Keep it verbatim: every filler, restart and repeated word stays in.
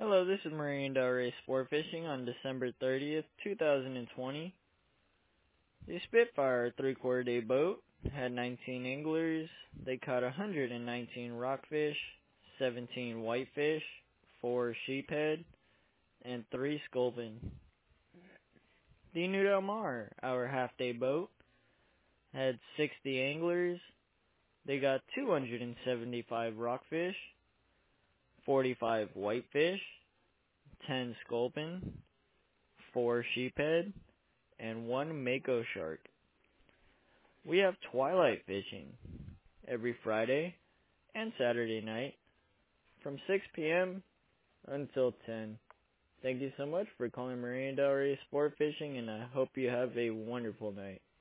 Hello, this is Marine Del Rey Sport Fishing on December thirtieth, two thousand twenty. The Spitfire three-quarter day boat had nineteen anglers. They caught one hundred nineteen rockfish, seventeen whitefish, four sheephead, and three sculpin. The New Del Mar, our half-day boat, had sixty anglers. They got two hundred seventy-five rockfish, forty-five whitefish, ten sculpin, four sheephead, and one mako shark. We have twilight fishing every Friday and Saturday night from six p.m. until ten. Thank you so much for calling Marina Del Rey Sport Fishing, and I hope you have a wonderful night.